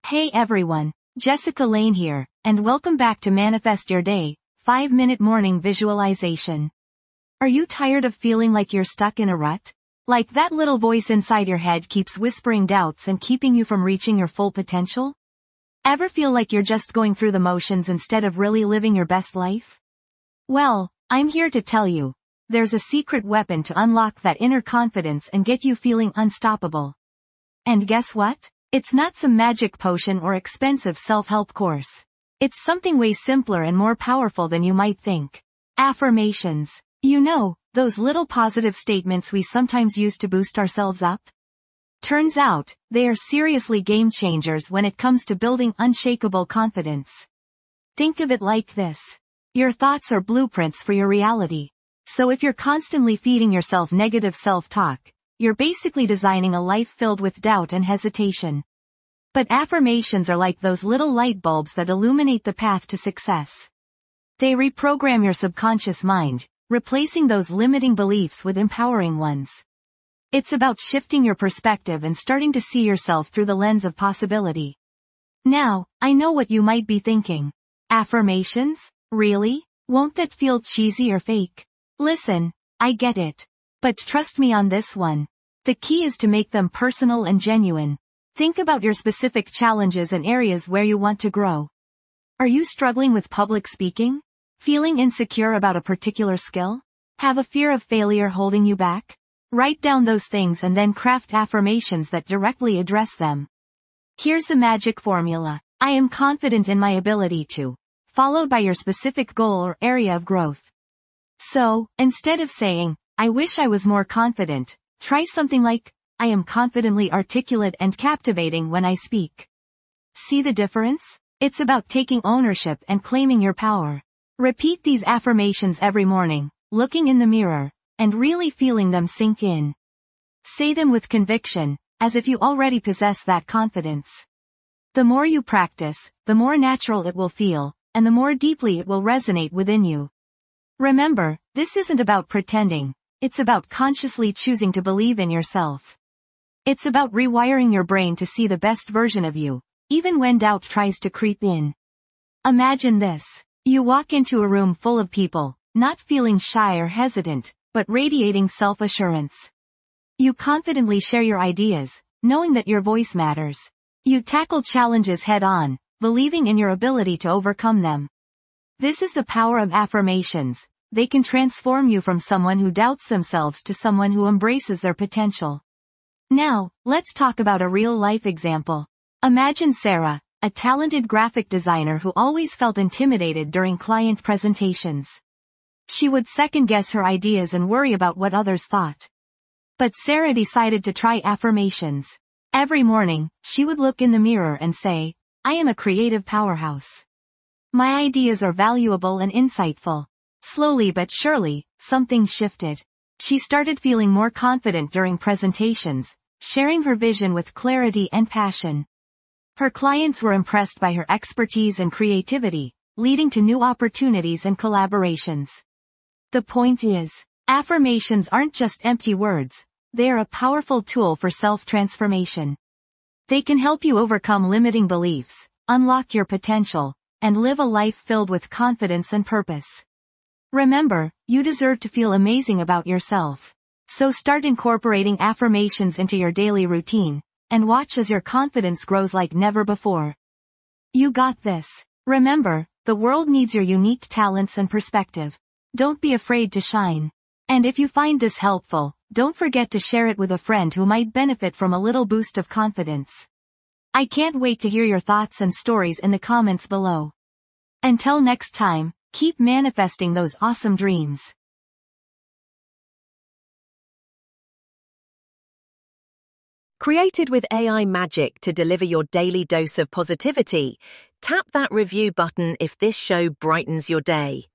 Hey everyone, Jessica Lane here, and welcome back to Manifest Your Day, 5-minute morning visualization. Are you tired of feeling like you're stuck in a rut? Like that little voice inside your head keeps whispering doubts and keeping you from reaching your full potential? Ever feel like you're just going through the motions instead of really living your best life? Well, I'm here to tell you, there's a secret weapon to unlock that inner confidence and get you feeling unstoppable. And guess what? It's not some magic potion or expensive self-help course. It's something way simpler and more powerful than you might think. Affirmations. You know, those little positive statements we sometimes use to boost ourselves up? Turns out, they are seriously game changers when it comes to building unshakable confidence. Think of it like this. Your thoughts are blueprints for your reality. So if you're constantly feeding yourself negative self-talk, you're basically designing a life filled with doubt and hesitation. But affirmations are like those little light bulbs that illuminate the path to success. They reprogram your subconscious mind, replacing those limiting beliefs with empowering ones. It's about shifting your perspective and starting to see yourself through the lens of possibility. Now, I know what you might be thinking. Affirmations? Really? Won't that feel cheesy or fake? Listen, I get it. But trust me on this one. The key is to make them personal and genuine. Think about your specific challenges and areas where you want to grow. Are you struggling with public speaking? Feeling insecure about a particular skill? Have a fear of failure holding you back? Write down those things and then craft affirmations that directly address them. Here's the magic formula. I am confident in my ability to, followed by your specific goal or area of growth. So, instead of saying, I wish I was more confident, try something like, I am confidently articulate and captivating when I speak. See the difference? It's about taking ownership and claiming your power. Repeat these affirmations every morning, looking in the mirror, and really feeling them sink in. Say them with conviction, as if you already possess that confidence. The more you practice, the more natural it will feel, and the more deeply it will resonate within you. Remember, this isn't about pretending. It's about consciously choosing to believe in yourself. It's about rewiring your brain to see the best version of you, even when doubt tries to creep in. Imagine this. You walk into a room full of people, not feeling shy or hesitant, but radiating self-assurance. You confidently share your ideas, knowing that your voice matters. You tackle challenges head-on, believing in your ability to overcome them. This is the power of affirmations. They can transform you from someone who doubts themselves to someone who embraces their potential. Now, let's talk about a real-life example. Imagine Sarah, a talented graphic designer who always felt intimidated during client presentations. She would second-guess her ideas and worry about what others thought. But Sarah decided to try affirmations. Every morning, she would look in the mirror and say, I am a creative powerhouse. My ideas are valuable and insightful. Slowly but surely, something shifted. She started feeling more confident during presentations, sharing her vision with clarity and passion. Her clients were impressed by her expertise and creativity, leading to new opportunities and collaborations. The point is, affirmations aren't just empty words, they are a powerful tool for self-transformation. They can help you overcome limiting beliefs, unlock your potential, and live a life filled with confidence and purpose. Remember, you deserve to feel amazing about yourself. So start incorporating affirmations into your daily routine, and watch as your confidence grows like never before. You got this. Remember, the world needs your unique talents and perspective. Don't be afraid to shine. And if you find this helpful, don't forget to share it with a friend who might benefit from a little boost of confidence. I can't wait to hear your thoughts and stories in the comments below. Until next time, keep manifesting those awesome dreams. Created with AI magic to deliver your daily dose of positivity, tap that review button if this show brightens your day.